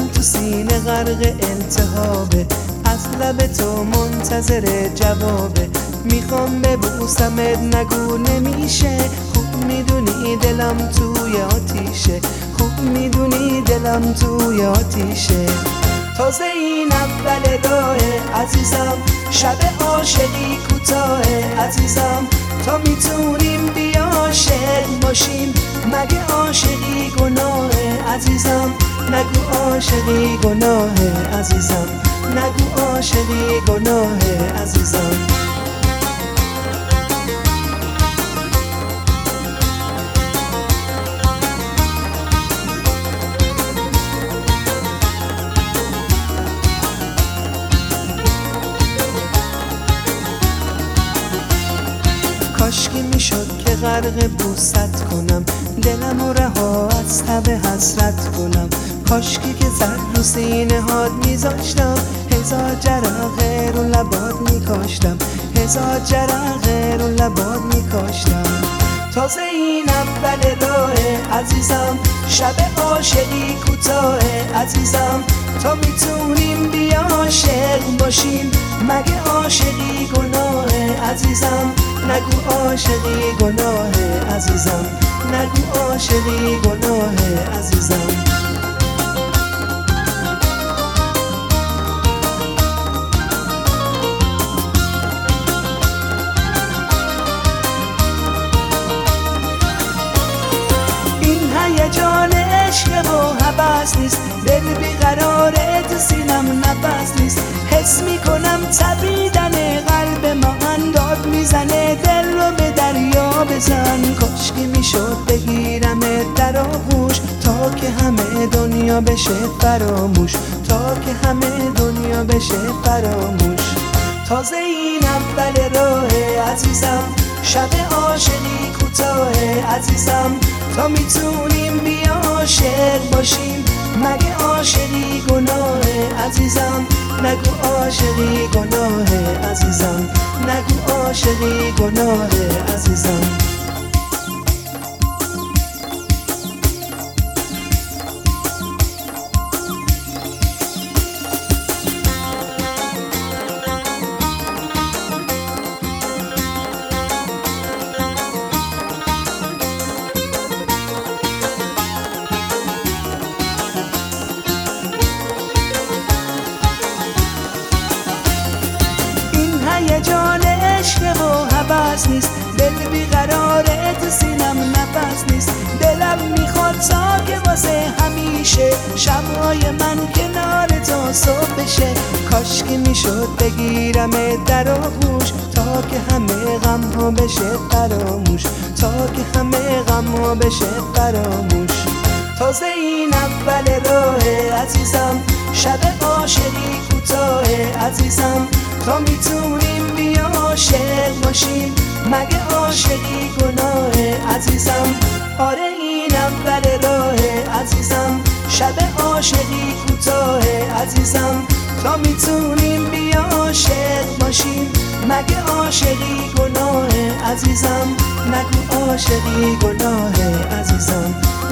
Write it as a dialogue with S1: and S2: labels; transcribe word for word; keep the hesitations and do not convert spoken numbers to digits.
S1: دلم تو سینه غرق التهابه، از لب تو منتظر جوابه. میخوام ببوسمت نگو نمیشه، خوب میدونی دلم توی آتیشه، خوب میدونی دلم توی آتیشه. تازه این اول راه عزیزم، شب عاشقی کوتاه عزیزم. تا میتونیم بیا عاشق باشیم، مگه عاشقی گناه عزیزم؟ نگو عاشقی گناه عزیزم، نگو عاشقی گناه عزیزم. کاشکی میشد که غرق بوست کنم، دلم و رها از تب حسرت کنم. کاشکی که زد رو سینه هات میذاشتم، هزار جرقه رو لبات میکاشتم، هزار جرقه رو لبات میکاشتم. تازه این اول راه عزیزم، شب عاشقی کوتاه عزیزم. تا میتونیم بیا عاشق باشیم، مگه عاشقی گناه عزیزم؟ نگو عاشقی گناه عزیزم، نگو عاشقی گناه عزیزم. این هیجان عشق و هوس نیست، دل بیقراره تو سینم نفس نیست. حس میکنم تپیدن قلب من، داد میزنه دل رو به دریا بزن. کاشکی میشد بگیرم در آغوش، تا که همه دنیا بشه فراموش، تا که همه دنیا بشه فراموش. تازه این اول راه عزیزم، شب عاشقی کوتاه عزیزم. تا میتونیم بیا عاشق باشیم، مگه عاشقی گناه عزیزم؟ نگو عاشقی گناه عزیزم، نگو عاشقی گناه عزیزم. هیجان عشق و هوس نیست، دل بیقراره تو سینم نفس نیست. دلم میخواد تا که واسه همیشه شبهای من کنار تو صبح بشه. کاشکی میشد بگیرم در آغوش، تا که همه غم ها بشه فراموش، تا که همه غم ها بشه فراموش. تازه این اول راه عزیزم، شب عاشقی کوتاه عزیزم. تا میتونیم بیا عاشق باشیم، مگه عاشقی گناه عزیزم؟ آره این اول راه عزیزم، شب عاشقی کوتاه عزیزم. تا میتونیم بیا عاشق باشیم، مگه عاشقی گناه عزیزم؟ نگو عاشقی گناه عزیزم،